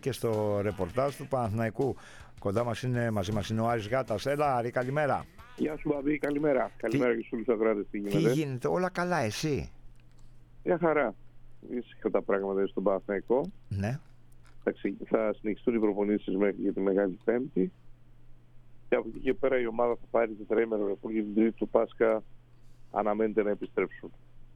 και στο ρεπορτάζ του Παναθηναϊκού. Κοντά μας είναι, μαζί μας είναι ο Άρης Γάτας. Έλα, Άρη, καλημέρα. Γεια σου, Μπαμπή, καλημέρα. Καλημέρα και στους όλους τους ακροατές. Τι γίνεται? Τι γίνεται, όλα καλά, εσύ? Μια χαρά. Ήσυχα τα πράγματα στον Παναθηναϊκό. Ναι. Θα συνεχιστούν οι προπονήσεις μέχρι και τη Μεγάλη Πέμπτη. Και από εκεί και πέρα η ομάδα θα πάρει τετραήμερο ρεπό και την Τρίτη του Πάσχα αναμένεται να επιστρέψουν.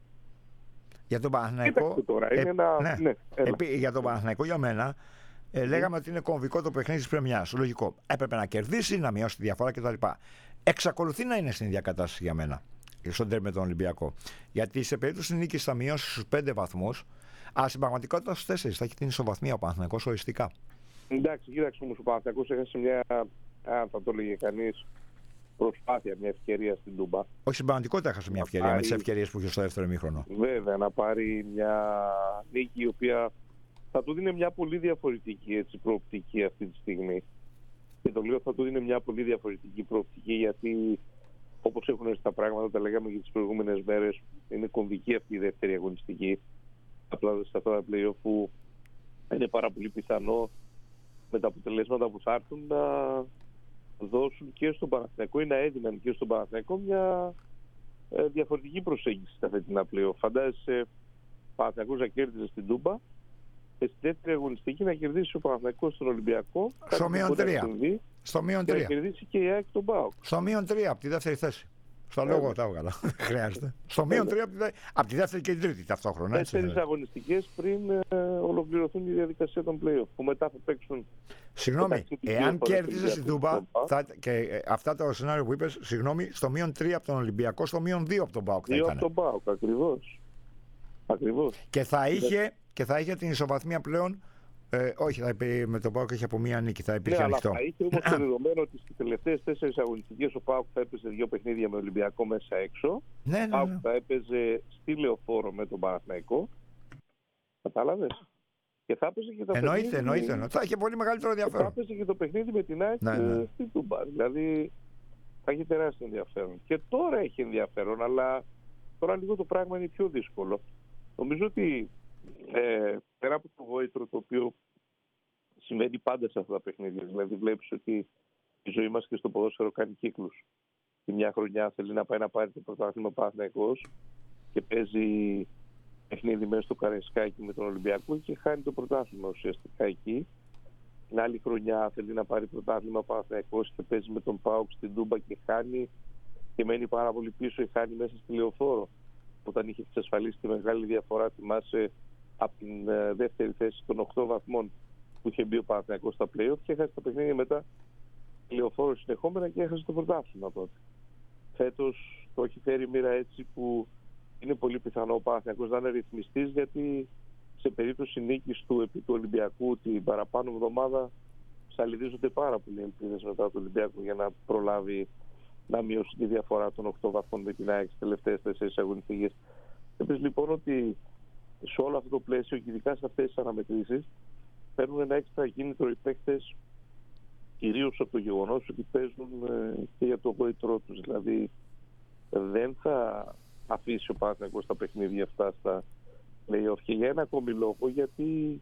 Για τον Παναθηναϊκό. Τώρα, είναι ένα... ναι. Για τον Παναθηναϊκό, για μένα, λέγαμε ότι είναι κομβικό το παιχνίδι της πρεμιάς. Λογικό. Έπρεπε να κερδίσει, να μειώσει τη διαφορά κτλ. Εξακολουθεί να είναι στην ίδια κατάσταση για μένα. Στον τέρμι με τον Ολυμπιακό. Γιατί σε περίπτωση νίκης θα μειώσει στους 5 βαθμούς, αλλά στην πραγματικότητα στους 4 θα έχει την ισοβαθμία ο Παναθηναϊκός οριστικά. Εντάξει, κοίταξε όμως, ο Παναθηναϊκός έχασε μια, αν θα το έλεγε κανείς, προσπάθεια, μια ευκαιρία στην Τούμπα. Όχι, στην πραγματικότητα έχασε μια ευκαιρία με τις ευκαιρίες που είχε στο δεύτερο ημίχρονο. Βέβαια, να πάρει μια νίκη η οποία θα του δίνει μια πολύ διαφορετική προοπτική αυτή τη στιγμή. Και το λέω, θα του δίνει μια πολύ διαφορετική προοπτική, γιατί όπως έχουν έρθει τα πράγματα, τα λέγαμε και τις προηγούμενες μέρες, είναι κομβική αυτή η δεύτερη αγωνιστική. Απλά σε αυτά τα play-off που είναι πάρα πολύ πιθανό με τα αποτελέσματα που θα έρθουν να δώσουν και στον Παναθηναϊκό ή να έδιναν και στον Παναθηναϊκό μια διαφορετική προσέγγιση στα φετινά play-off. Φαντάζεσαι ο Παναθηναϊκός να κέρδιζε στην Τούμπα και στη δεύτερη αγωνιστική να κερδίσει ο Παναθηναϊκός στον Ολυμπιακό. Στο μείον 3. Στο μείον 3. Και να κερδίσει και η ΑΕΚ τον ΠΑΟΚ. Στο μείον 3 από τη δεύτερη θέση. Στο λόγο τα έβγαλα. Χρειάζεται. Στο μείον 3 από τη δεύτερη και την τρίτη ταυτόχρονα. 4 αγωνιστικές πριν ολοκληρωθούν η διαδικασία των play-off. Που μετά θα παίξουν. Συγγνώμη, εάν κέρδιζε στην Τούμπα, και αυτά το σενάριο που είπες, συγγνώμη, στο μείον 3 από τον Ολυμπιακό, στο μείον 2 από τον ΠΑΟΚ θα ήταν. 2 από τον ΠΑΟΚ, ακριβώς. Και θα είχε την ισοβαθμία πλέον. Όχι, θα είπε, με τον ΠΑΟΚ έχει από μία νίκη, θα υπήρχε ανοιχτό. Αλλά θα είχε όμως το δεδομένο ότι στις τελευταίες 4 αγωνιστικές ο ΠΑΟΚ θα έπαιζε 2 παιχνίδια με Ολυμπιακό μέσα έξω. Ναι. Ο ΠΑΟΚ θα έπαιζε στη Λεωφόρο με τον Παναθηναϊκό. Κατάλαβες. Και θα έπαιζε και το Εννοείται. Θα είχε πολύ μεγαλύτερο ενδιαφέρον. Θα έπαιζε και το παιχνίδι με την ΑΕΚ στην Τούμπα. Δηλαδή θα έχει τεράστιο ενδιαφέρον. Και τώρα έχει ενδιαφέρον, αλλά τώρα λίγο το πράγμα είναι πιο δύσκολο. Νομίζω ότι πέρα από το γόητρο το οποίο συμβαίνει πάντα σε αυτά τα παιχνίδια, δηλαδή βλέπεις ότι η ζωή μας και στο ποδόσφαιρο κάνει κύκλους. Η μια χρονιά θέλει να πάει να πάρει το πρωτάθλημα Παναθηναϊκός και παίζει παιχνίδι μέσα στο Καραϊσκάκι με τον Ολυμπιακό και χάνει το πρωτάθλημα ουσιαστικά εκεί. Την άλλη χρονιά θέλει να πάρει πρωτάθλημα Παναθηναϊκός και παίζει με τον ΠΑΟΚ στην Τούμπα και χάνει και μένει πάρα πολύ πίσω ή χάνει μέσα στη Λεωφόρο. Όταν είχε εξασφαλίσει τη μεγάλη διαφορά, θυμάσαι, από την δεύτερη θέση των 8 βαθμών που είχε μπει ο Παναθηναϊκός στα play-off και έχασε τα παιχνίδια μετά τη Λεωφόρο συνεχόμενα και έχασε το πρωτάθλημα τότε. Φέτος το έχει φέρει μοίρα έτσι που είναι πολύ πιθανό ο Παναθηναϊκός να είναι ρυθμιστής, γιατί σε περίπτωση νίκης του επί του Ολυμπιακού την παραπάνω εβδομάδα ψαλιδίζονται πάρα πολλοί ελπίδες μετά του Ολυμπιακού για να προλάβει να μειώσει τη διαφορά των 8 βαθμών με την ΑΕΚ στις τελευταίες 4 αγωνιστικές. Επίσης λοιπόν ότι σε όλο αυτό το πλαίσιο και ειδικά σε αυτές τις αναμετρήσεις παίρνουν ένα έξτρα κίνητρο οι παίκτες, κυρίως από το γεγονός ότι παίζουν και για το γόητρό τους. Δηλαδή δεν θα αφήσει ο Παναθηναϊκός τα παιχνίδια αυτά στα play-off. Και για ένα ακόμη λόγο, γιατί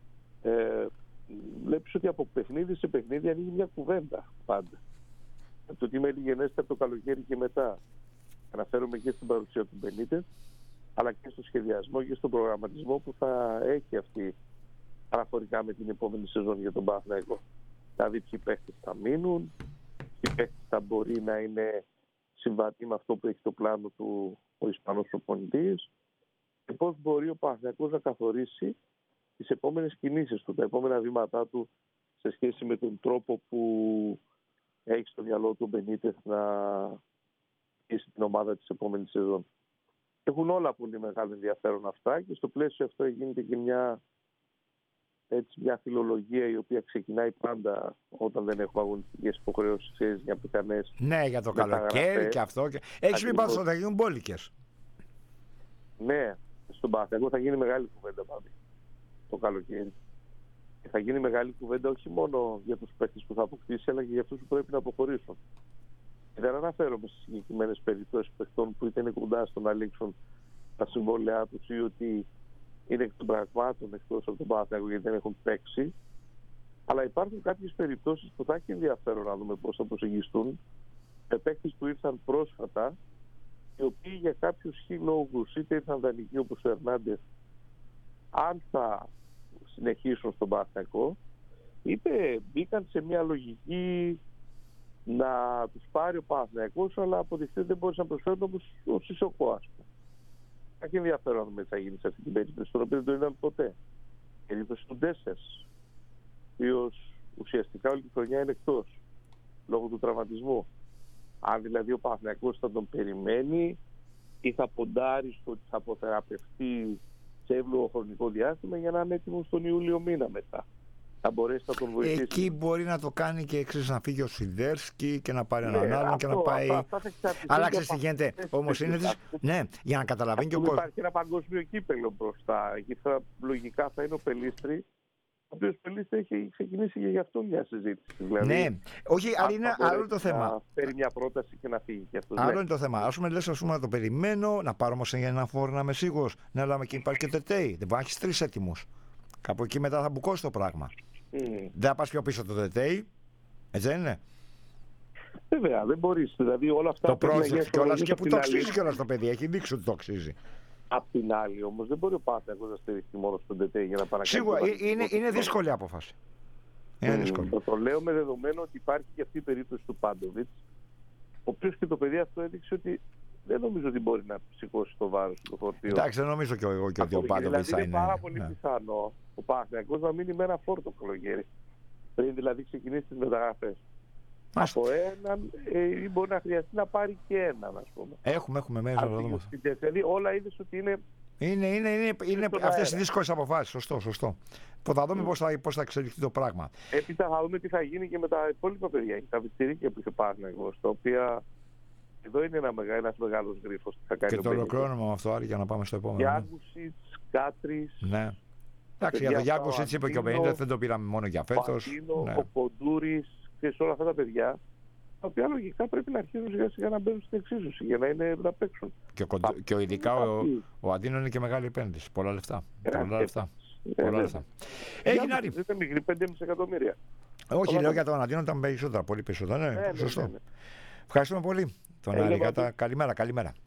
βλέπεις ότι από παιχνίδι σε παιχνίδι ανοίγει μια κουβέντα πάντα. Το τι μέλη γενέστε από το καλοκαίρι και μετά. Αναφέρομαι και στην παρουσία του Μπενίτες, αλλά και στο σχεδιασμό και στον προγραμματισμό που θα έχει αυτή αναφορικά με την επόμενη σεζόν για τον Παναθηναϊκό. Δηλαδή ποιοι παίχτες θα μείνουν, ποιοι παίχτες θα μπορεί να είναι συμβατοί με αυτό που έχει το πλάνο του ο Ισπανός προπονητής και πώς μπορεί ο Παναθηναϊκός να καθορίσει τις επόμενες κινήσεις του, τα επόμενα βήματά του σε σχέση με τον τρόπο που έχει στο μυαλό του ο Μπενίτες να χτίσει την ομάδα της επόμενης σεζόν. Έχουν όλα πολύ μεγάλο ενδιαφέρον αυτά και στο πλαίσιο αυτό γίνεται και μια φιλολογία η οποία ξεκινάει πάντα όταν δεν έχουμε αγωνιστικές υποχρεώσεις για πιθανές. Ναι, για το καλοκαίρι και αυτό. Έχεις πει πάντως ότι θα γίνουν μπόλικες. Ναι, στον Παναθηναϊκό θα γίνει μεγάλη κουβέντα πάντα το καλοκαίρι. Και θα γίνει μεγάλη κουβέντα όχι μόνο για τους παίκτες που θα αποκτήσει, αλλά και για αυτούς που πρέπει να αποχωρήσουν. Και δεν αναφέρομαι σε συγκεκριμένες περιπτώσεις παιχτών που είτε είναι κοντά στο να λήξουν τα συμβόλαιά τους ή ότι είναι εκ των πραγμάτων εκτός από τον Παναθηναϊκό γιατί δεν έχουν παίξει. υπάρχουν κάποιες περιπτώσεις που θα έχει ενδιαφέρον να δούμε πώς θα προσεγγιστούν. Παίκτες που ήρθαν πρόσφατα, οι οποίοι για κάποιους λόγους είτε ήρθαν δανεικοί όπως ο Ερνάντες, αν θα συνεχίσουν στον Παναθηναϊκό, είτε μπήκαν σε μια λογική να τους πάρει ο Παναθηναϊκός, αλλά αποδειχθεί ότι δεν μπορείς να προσφέρουν όπως ο Σισοκό, ας πούμε. Θα έχει ενδιαφέρον να δούμε τι θα γίνει σε αυτή την περίπτωση, τον οποίο δεν το είδαμε ποτέ. Η περίπτωση του Ντέσσερς, ο οποίος ουσιαστικά όλη τη χρονιά είναι εκτός λόγω του τραυματισμού. Αν δηλαδή ο Παναθηναϊκός θα τον περιμένει ή θα ποντάρει στο ότι θα αποθεραπευτεί σε εύλογο χρονικό διάστημα για να είναι έτοιμο στον Ιούλιο μήνα μετά. Θα μπορέσει να τον βοηθήσει. Εκεί μπορεί να το κάνει και εξής, να φύγει ο Σιδέρσκι και να πάρει έναν άλλον και να πάει. Αλλά ξέρεις τι γίνεται. Όμως είναι. Ναι, για να καταλαβαίνει και ο κόσμος. Υπάρχει ένα παγκόσμιο κύπελλο μπροστά. Εκεί λογικά θα είναι ο Πελίστρη. Ο οποίος Πελίστρη έχει ξεκινήσει και γι' αυτό μια συζήτηση. Δηλαδή, ναι, όχι, αλλά είναι άλλο το θέμα. Να φέρει μια πρόταση και να φύγει και αυτό. Άλλο είναι το θέμα. Ας πούμε, λες, να το περιμένω, να πάρω όμως για ένα φόρο να είμαι σίγουρος. Ναι, αλλά εκεί υπάρχει και τετέι. Δεν μπορεί να έχεις 3 έτοιμους. Κάπου εκεί μετά θα μπουκώσει το πράγμα. Δεν θα πας πιο πίσω το τετέι. Έτσι δεν είναι. Βέβαια, δεν μπορείς. Δηλαδή όλα αυτά. Το πρόσεξε κιόλας και που το αξίζει κιόλας το παιδί. Έχει δείξει ότι το αξίζει. Απ' την άλλη όμως δεν μπορεί ο Παναθηναϊκός να στηριχθεί μόνο στον τετέι για να παρακολουθήσει. Σίγουρα είναι δύσκολη απόφαση. Είναι δύσκολη. Το λέω με δεδομένο ότι υπάρχει και αυτή η περίπτωση του Πάντοβιτς, ο οποίος και το παιδί αυτό έδειξε ότι δεν νομίζω ότι μπορεί να σηκώσει το βάρος του φορτίου. Εντάξει, δεν νομίζω και εγώ και ότι ο Πάντοβιτς θα είναι. Είναι πάρα πολύ πιθανό ο Παναθηναϊκός να μείνει με ένα φόρτο το καλοκαίρι. Πριν δηλαδή ξεκινήσει τις μεταγραφές. Από έναν ή μπορεί να χρειαστεί να πάρει και έναν, ας πούμε. Έχουμε μέσα να δούμε. Δηλαδή όλα είδες ότι είναι. Είναι αυτές οι δύσκολες αποφάσεις. Σωστό. Θα δούμε πώς θα εξελιχθεί το πράγμα. Έπειτα θα δούμε τι θα γίνει και με τα υπόλοιπα παιδιά. Τα βιτσιρίκια που είχε πάρει εγώ, τα οποία εδώ είναι ένας μεγάλος γρίφος. Και το ολοκληρώνουμε με αυτό, Άρη, για να πάμε στο επόμενο. Γιάνγκουσιτς, Κάτρις. Ναι. Εντάξει, για το Γιάνγκουσιτς είπε και ο Μπενίτες, δεν το πήραμε μόνο για φέτος. Ο Κοντούρης και σε όλα αυτά τα παιδιά. Τα οποία λογικά πρέπει να αρχίσουν σιγά σιγά να μπαίνουν στην εξίσωση για να παίξουν. Και ειδικά ο Αντίνο είναι και μεγάλη επένδυση. Πολλά λεφτά. Πολλά λεφτά. Έγινε, Άρη. Δεν είναι μικρή, 5,5 εκατομμύρια. Όχι, λέω για τον Αντίνο ήταν περισσότερα, πολύ περισσότερα. Ναι, σωστό. Ευχαριστούμε πολύ τον Άρη. Καλημέρα.